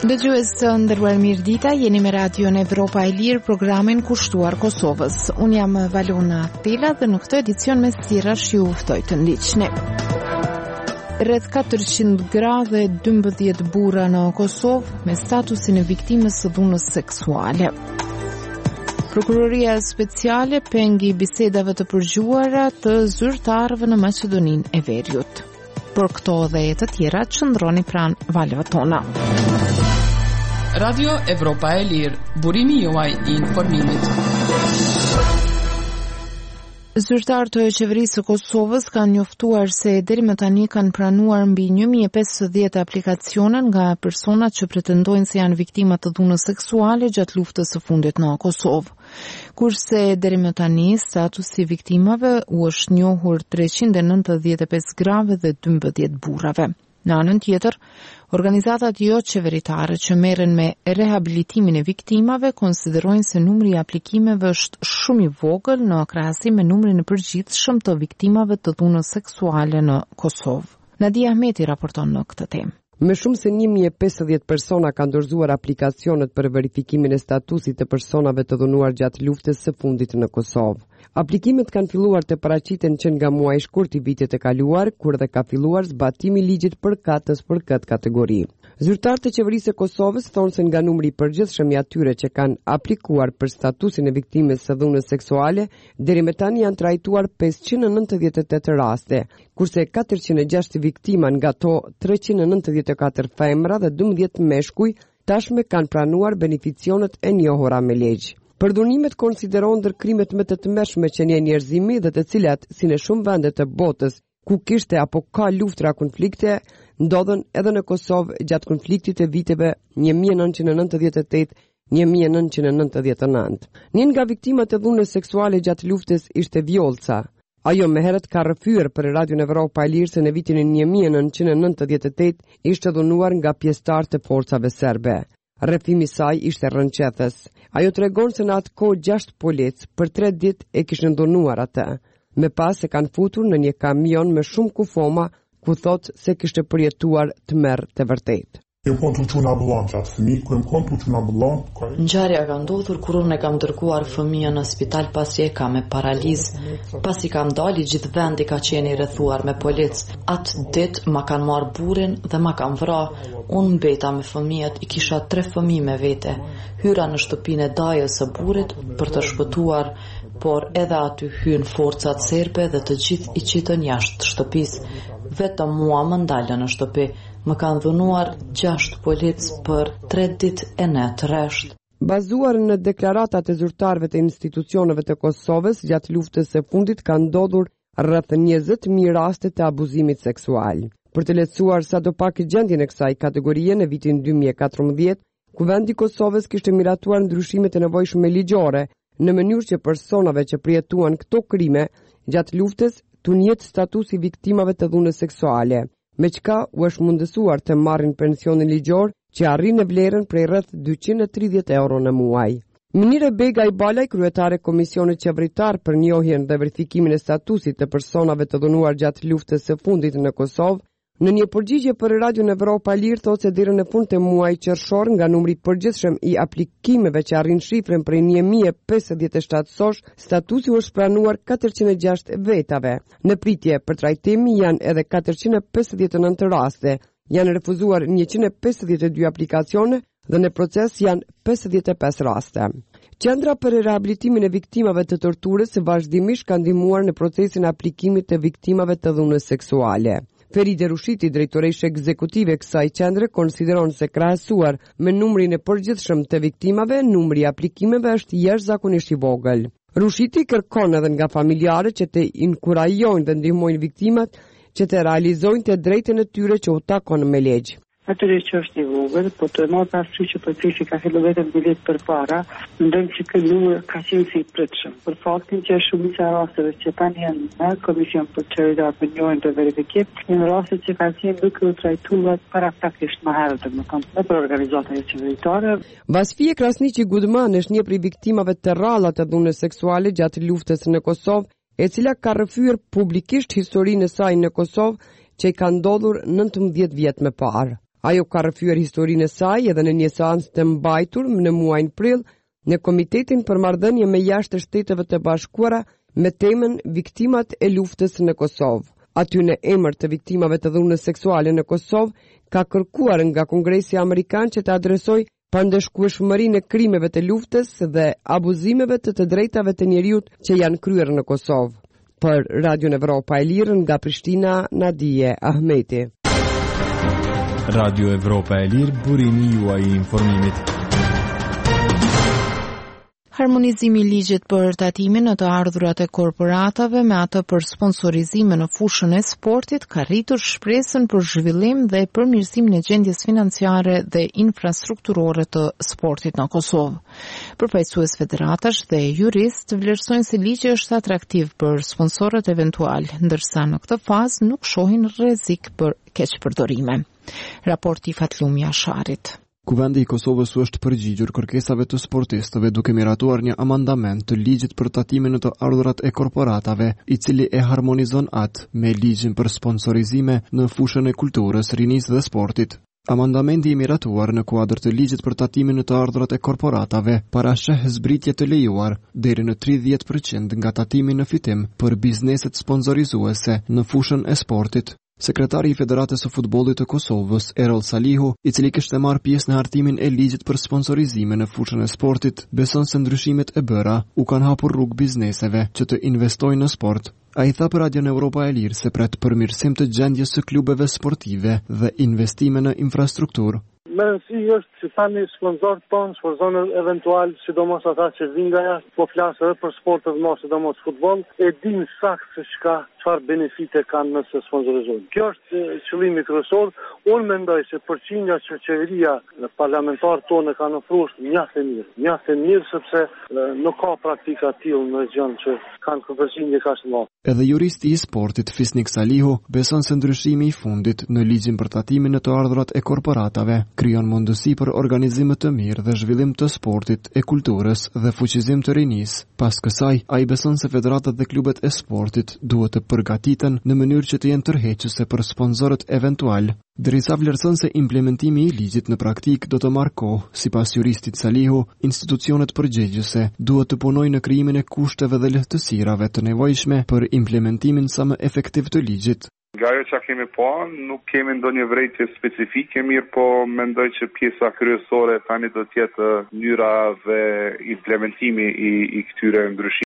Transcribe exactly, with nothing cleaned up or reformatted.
Dëgjues të nderuar, mirëdita, jeni me Radion Evropa e Lirë, programin kushtuar Kosovës. Unë jam Valona Tela dhe në këtë edicion me thirrash ju ftoj të ndiqni. Rreth katërqind gra dhe dymbëdhjetë burra në Kosovë me statusin e viktimës së dhunës seksuale. Prokuroria speciale pengi bisedave të përgjuara të zyrtarëve në Maqedoninë e Veriut. Por këto dhe të tjera qëndroni pranë valëve tona. Radio Evropa e Lirë, burimi juaj i informimit. Zyrtarët e qeverisë së Kosovës kanë njoftuar se deri më tani kanë pranuar mbi një mijë e pesëdhjetë aplikacione nga persona që pretendojnë se janë viktima të dhunës seksuale gjatë luftës së fundit në Kosovë. Kurse deri më tani statusi i viktimave u është njohur treqind e nëntëdhjetë e pesë grave dhe dymbëdhjetë burrave. Në anën tjetër, organizatat jo qeveritare që merren me rehabilitimin e viktimave konsiderojnë se numri i aplikimeve është shumë i vogël në krahasim me numrin e përgjithshëm të viktimave të dhunës seksuale në Kosovë. Nadia Ahmeti raporton në këtë temë. Me shumë se një mijë e pesëdhjetë persona kanë dorëzuar aplikacionet për verifikimin e statusit të personave të dhunuar gjatë luftës së fundit në Kosovë. Aplikimet kanë filluar të paraqiten që nga muaji i shkurt i vitit të kaluar, kur dhe ka filluar zbatimi i ligjit përkatës për këtë kategori. Zyrtarët e qeverisë së Kosovës thonë se nga numri i përgjithshëm i atyre që kanë aplikuar për statusin e viktimës së dhunës seksuale, deri më tani janë trajtuar pesëqind e nëntëdhjetë e tetë raste, kurse katërqind e gjashtë viktima nga to treqind e nëntëdhjetë e katër femra dhe dymbëdhjetë meshkuj tashme kanë pranuar beneficionet e njohura me ligj. Përdhunimet konsiderohen ndër krimet më të tmerrshme që një njerëzimi dhe të cilat, si në shumë vende të botës, ku kishte apo ka luftra konflikte, ndodhen edhe në Kosovë gjatë konfliktit të viteve një mijë e nëntëqind e nëntëdhjetë e tetë - një mijë e nëntëqind e nëntëdhjetë e nëntë. Një nga viktimat e dhunës seksuale gjatë luftës ishte Vjolca. Ajo më herët ka rrëfyer për Radion Evropa e Lirë se në vitin e një mijë e nëntëqind e nëntëdhjetë e tetë ishte dhunuar nga pjesëtar të forcave serbe. Rrëfimi i saj ishte rrënqethës. Ajo tregon se në atë kohë gjashtë polic për tre ditë e kishin dhunuar atë, me pas se kanë futur në një kamion me shumë kufoma, ku thotë se kishte përjetuar tmerr të vërtetë. Ngjarja ka ndodhur kur unë e kam dërguar fëmijën në spital pasi e ka me paralizë. Pasi kam dalë, gjithë vendi ka qenë i rrethuar me polic. Atë ditë ma kanë marrë burrin dhe ma kanë vrarë. Unë mbeta me fëmijët, i kisha tre fëmijë me vete. Hyra në shtëpinë e dajës së burrit për të shpëtuar, por edhe aty hyn forcat serbe dhe të gjithë i qitën jashtë shtëpisë. Vetëm mua më ndalën në shtëpi. Më kanë dhunuar gjashtë polic për tre ditë e ne të rresht. Bazuar në deklaratat e zyrtarëve të institucioneve të Kosovës gjatë luftës së fundit kanë ndodhur rreth njëzet mijë raste të abuzimit seksual. Për të lehtësuar sadopak gjendjen e kësaj kategorie në vitin dy mijë e katërmbëdhjetë, Kuvendi i Kosovës kishte miratuar ndryshimet e nevojshme ligjore në mënyrë që personave që përjetuan këto krime gjatë luftës të njetë statusi viktimave të dhunës seksuale, me qka u është mundësuar të marrin pensionin ligjor që arrin në vlerën prej rreth dyqind e tridhjetë euro në muaj. Minire Bega i Balaj, kryetare e Komisionit Qeveritar për njohjen dhe verifikimin e statusit të personave të dhunuar gjatë luftës së fundit në Kosovë, në një përgjigje për Radion Evropa e Lirë thotë se deri në fund të muajit qershor nga numri përgjithshëm i aplikimeve që arrin shifrën prej një mijë e pesëdhjetë e shtatë sosh, statusi u është pranuar katërqind e gjashtë vetave. Në pritje për trajtim janë edhe katërqind e pesëdhjetë e nëntë raste, janë refuzuar njëqind e pesëdhjetë e dy aplikacione dhe në proces janë pesëdhjetë e pesë raste. Qendra për rehabilitimin e viktimave të torturës vazhdimisht ka ndihmuar në procesin e aplikimit të viktimave të dhunës seksuale. Feride Rushiti, drejtoresha ekzekutive e kësaj qendre, konsideron se krahasuar me numrin e përgjithshëm të viktimave, numri i aplikimeve është jashtëzakonisht i vogël. Rushiti kërkon edhe nga familjarët që të inkurajojnë dhe ndihmojnë viktimat që të realizojnë të drejtën e tyre që u takon me ligj. Natyrisht që është i vogël, po të marrë parasysh që procesi ka filluar vetëm dy vjet përpara, ndonjë që ky numër ka qenë si i pritshëm. Për faktin që shumica e rasteve që tani janë në Komision për Qeveritar për njohjen dhe verifikim, janë raste që kanë qenë duke u trajtuar paraprakisht më herët, domethënë në për organizatat qeveritare. Vasfije Krasniqi Gudman është një prej viktimave të rralla të dhunës seksuale gjatë luftës në Kosovë, e cila ka rrëfyer publikisht historinë e saj në Kosovë që i ka ndodhur nëntëmbëdhjetë vjet më parë. Ajo ka rrëfyer historinë e saj edhe në një seancë të mbajtur në muajin prill në Komitetin për Marrëdhënie me Jashtë të Shteteve të Bashkuara me temën Viktimat e luftës në Kosovë. Aty në emër të viktimave të dhunës seksuale në Kosovë ka kërkuar nga Kongresi Amerikan që të adresojë pandëshkueshmërinë e krimeve të luftës dhe abuzimeve të të drejtave të njeriut që janë kryer në Kosovë. Për Radio Evropa e Lirë nga Prishtina, Nadije Ahmeti. Radio Evropa e Lirë, burimi juaj i informimit. Harmonizimi i ligjit për tatimin në të ardhurat e korporatave me atë për sponsorizime në fushën e sportit ka rritur shpresën për zhvillim dhe përmirësimin e gjendjes financiare dhe infrastrukturore të sportit në Kosovë. Përfaqësues federatash dhe juristë vlerësojnë se ligji është atraktiv për sponsorët eventual, ndërsa në këtë fazë nuk shohin rrezik për keqpërdorime. Raporti Fatlumi Asharit. Kuvendi i Kosovës u është përgjigjur kërkesave të sportistëve duke miratuar një amandament të ligjit për tatimin në të ardhurat e korporatave, i cili e harmonizon atë me ligjin për sponsorizime në fushën e kulturës, rinisë dhe sportit. Amandamenti i miratuar në kuadër të ligjit për tatimin në të ardhurat e korporatave parasheh zbritje të lejuar deri në tridhjetë përqind nga tatimi në fitim për bizneset sponsorizuese në fushën e sportit. Sekretari i Federatës së Futbollit të Kosovës, Erol Salihu, i cili kishte marrë pjesë në hartimin e ligjit për sponsorizime në fushën e sportit, beson se ndryshimet e bëra u kanë hapur rrugë bizneseve që të investojnë në sport. Ai tha për Radio Evropa e Lirë se pret përmirësim të gjendjes së klubeve sportive dhe investime në infrastrukturë. Me rëndësi është që tani sponsorët tonë, sponsorët eventual, sidomos ata që vinë nga jashtë, po flasë edhe për sportet më, sidomos futboll, e din saktë se çka çfarë benefite kanë nëse sponsorizojnë. Kjo është qëllimi kryesor. Unë mendoj se përqindja që qeveria parlamentarë tonë kanë ofruar mjaft e mirë, mjaft e mirë sepse nuk ka praktika të tillë në region që kanë përqindje kaq të madhe. Edhe juristi i sportit Fisnik Salihu beson se ndryshimi i fundit në ligjin për tatimin në të ardhurat e korporatave krijon mundësi për organizime të mirë dhe zhvillim të sportit, e kulturës dhe fuqizim të rinisë. Pas kësaj, ai beson se federatat dhe klubet e sportit duhet të përgatiten në mënyrë që të jenë tërheqëse për sponsorët eventual. Derisa vlerëson se implementimi i ligjit në praktik do të marrë kohë, sipas juristit Salihu, institucionet përgjegjëse duhet të punojnë në krijimin e kushteve dhe lehtësirave të nevojshme për implementimin sa më efektiv të ligjit. Nga ajo që kemi pa, nuk kemi ndonjë vërejtje specifike, mirë po mendoj që pjesa kryesore tani do të jetë mënyra dhe implementimi i, i këtyre ndryshimeve.